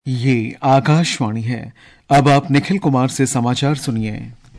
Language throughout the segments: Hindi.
ये आकाशवाणी है। अब आप निखिल कुमार से समाचार सुनिए।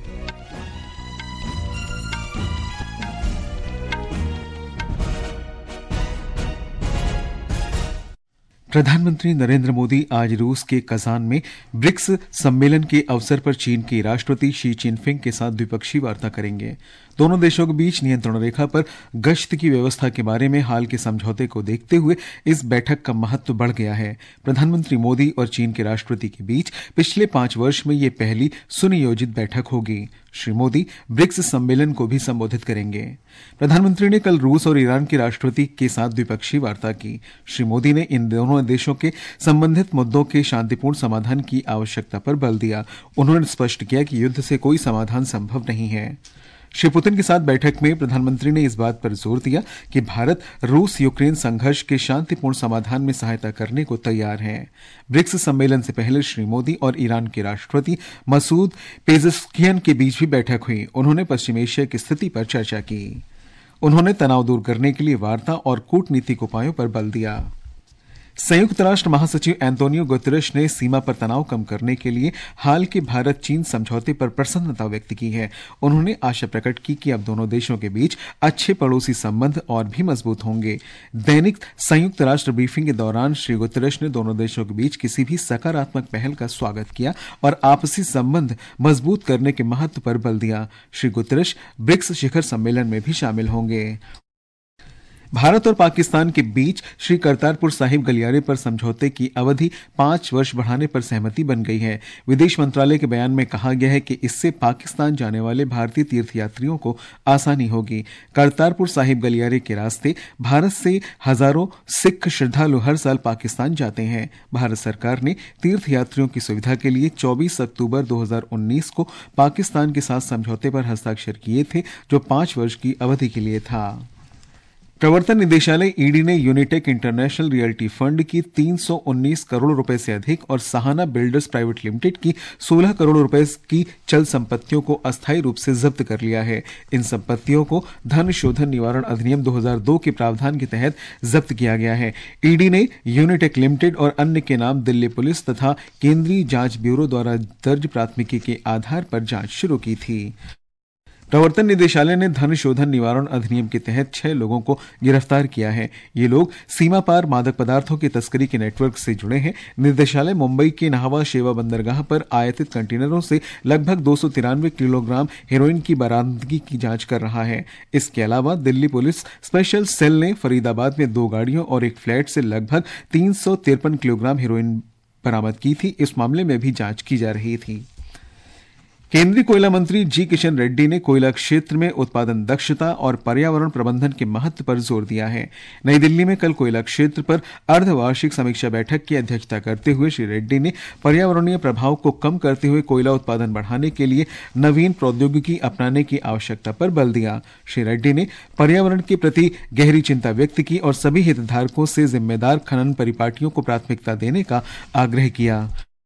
प्रधानमंत्री नरेंद्र मोदी आज रूस के कजान में ब्रिक्स सम्मेलन के अवसर पर चीन के राष्ट्रपति शी चिनफिंग के साथ द्विपक्षीय वार्ता करेंगे। दोनों देशों के बीच नियंत्रण रेखा पर गश्त की व्यवस्था के बारे में हाल के समझौते को देखते हुए इस बैठक का महत्व बढ़ गया है। प्रधानमंत्री मोदी और चीन के राष्ट्रपति के बीच पिछले 5 वर्ष में ये पहली सुनियोजित बैठक होगी। श्री मोदी ब्रिक्स सम्मेलन को भी संबोधित करेंगे। प्रधानमंत्री ने कल रूस और ईरान के राष्ट्रपति के साथ द्विपक्षीय वार्ता की। श्री मोदी ने इन दोनों देशों के संबंधित मुद्दों के शांतिपूर्ण समाधान की आवश्यकता पर बल दिया। उन्होंने स्पष्ट किया कि युद्ध से कोई समाधान संभव नहीं है। श्री पुतिन के साथ बैठक में प्रधानमंत्री ने इस बात पर जोर दिया कि भारत रूस यूक्रेन संघर्ष के शांतिपूर्ण समाधान में सहायता करने को तैयार है। ब्रिक्स सम्मेलन से पहले श्री मोदी और ईरान के राष्ट्रपति मसूद पेजेश्कियान के बीच भी बैठक हुई। उन्होंने पश्चिम एशिया की स्थिति पर चर्चा की। उन्होंने तनाव दूर करने के लिए वार्ता और कूटनीतिक उपायों पर बल दिया। संयुक्त राष्ट्र महासचिव एंटोनियो गुतेरेस ने सीमा पर तनाव कम करने के लिए हाल के भारत चीन समझौते पर प्रसन्नता व्यक्त की है। उन्होंने आशा प्रकट की कि अब दोनों देशों के बीच अच्छे पड़ोसी संबंध और भी मजबूत होंगे। दैनिक संयुक्त राष्ट्र ब्रीफिंग के दौरान श्री गुतेरेस ने दोनों देशों के बीच किसी भी सकारात्मक पहल का स्वागत किया और आपसी संबंध मजबूत करने के महत्व पर बल दिया। श्री गुतेरेस ब्रिक्स शिखर सम्मेलन में भी शामिल होंगे। भारत और पाकिस्तान के बीच श्री करतारपुर साहिब गलियारे पर समझौते की अवधि 5 वर्ष बढ़ाने पर सहमति बन गई है। विदेश मंत्रालय के बयान में कहा गया है कि इससे पाकिस्तान जाने वाले भारतीय तीर्थयात्रियों को आसानी होगी। करतारपुर साहिब गलियारे के रास्ते भारत से हजारों सिख श्रद्धालु हर साल पाकिस्तान जाते हैं। भारत सरकार ने तीर्थयात्रियों की सुविधा के लिए 24 अक्टूबर 2019 को पाकिस्तान के साथ समझौते पर हस्ताक्षर किए थे, जो 5 वर्ष की अवधि के लिए था। प्रवर्तन निदेशालय ईडी ने यूनिटेक इंटरनेशनल रियल्टी फंड की 319 करोड़ रुपए से अधिक और सहाना बिल्डर्स प्राइवेट लिमिटेड की 16 करोड़ रुपए की चल संपत्तियों को अस्थायी रूप से जब्त कर लिया है। इन संपत्तियों को धन शोधन निवारण अधिनियम 2002 के प्रावधान के तहत जब्त किया गया है। ईडी ने यूनिटेक लिमिटेड और अन्य के नाम दिल्ली पुलिस तथा केंद्रीय जांच ब्यूरो द्वारा दर्ज प्राथमिकी के आधार पर जांच शुरू की थी। प्रवर्तन निदेशालय ने धन शोधन निवारण अधिनियम के तहत 6 लोगों को गिरफ्तार किया है। ये लोग सीमा पार मादक पदार्थों की तस्करी के नेटवर्क से जुड़े हैं। निदेशालय मुंबई के नाहवा शेवा बंदरगाह पर आयातित कंटेनरों से लगभग 293 किलोग्राम हेरोइन की बरामदगी की जांच कर रहा है। इसके अलावा दिल्ली पुलिस स्पेशल सेल ने फरीदाबाद में 2 गाड़ियों और एक फ्लैट से लगभग 353 किलोग्राम हेरोइन बरामद की थी। इस मामले में भी जांच की जा रही थी। केंद्रीय कोयला मंत्री जी किशन रेड्डी ने कोयला क्षेत्र में उत्पादन दक्षता और पर्यावरण प्रबंधन के महत्व पर जोर दिया है। नई दिल्ली में कल कोयला क्षेत्र पर अर्धवार्षिक समीक्षा बैठक की अध्यक्षता करते हुए श्री रेड्डी ने पर्यावरणीय प्रभाव को कम करते हुए कोयला उत्पादन बढ़ाने के लिए नवीन प्रौद्योगिकी अपनाने की आवश्यकता पर बल दिया। श्री रेड्डी ने पर्यावरण के प्रति गहरी चिंता व्यक्त की और सभी हितधारकों से जिम्मेदार खनन परिपाटियों को प्राथमिकता देने का आग्रह किया।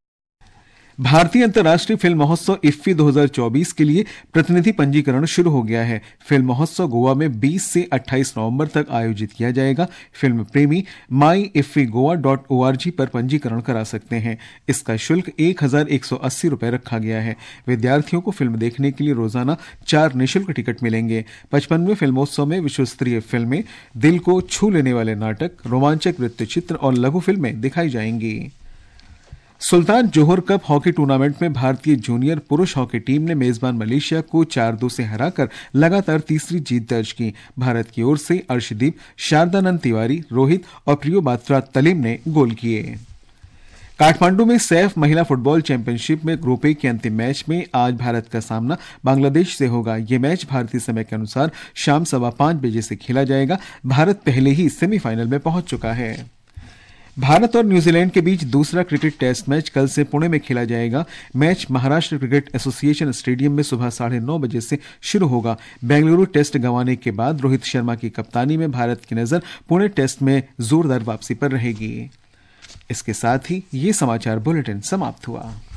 भारतीय अंतर्राष्ट्रीय फिल्म महोत्सव इफ्फी 2024 के लिए प्रतिनिधि पंजीकरण शुरू हो गया है। फिल्म महोत्सव गोवा में 20 से 28 नवंबर तक आयोजित किया जाएगा। फिल्म प्रेमी myiffigoa.org पर पंजीकरण करा सकते हैं। इसका शुल्क 1180 रुपए रखा गया है। विद्यार्थियों को फिल्म देखने के लिए रोजाना 4 निःशुल्क टिकट मिलेंगे। 55वें फिल्मोत्सव में विश्व स्तरीय फिल्में, दिल को छू लेने वाले नाटक, रोमांचक वृत्तचित्र और लघु फिल्में दिखाई जाएंगी। Sultan Johor cup hockey tournament में भारतीय जूनियर पुरुष हॉकी टीम ने मेजबान मलेशिया को 4-2 से हराकर लगातार तीसरी जीत दर्ज की। भारत की ओर से अर्शदीप, शारदानंद तिवारी, रोहित और प्रियो बात्रा तलीम ने गोल किए। काठमांडू में सैफ महिला फुटबॉल चैंपियनशिप में ग्रुप ए के अंतिम मैच में आज भारत का सामना बांग्लादेश से होगा। यह मैच भारतीय समय के अनुसार शाम 5:15 बजे से खेला जाएगा। भारत पहले ही सेमीफाइनल में पहुंच चुका है। भारत और न्यूजीलैंड के बीच दूसरा क्रिकेट टेस्ट मैच कल से पुणे में खेला जाएगा। Match Maharashtra cricket association stadium में सुबह 9:30 बजे से शुरू होगा। बेंगलुरु टेस्ट गंवाने के बाद रोहित शर्मा की कप्तानी में भारत की नजर पुणे टेस्ट में जोरदार वापसी पर रहेगी। इसके साथ ही ये समाचार बुलेटिन समाप्त हुआ।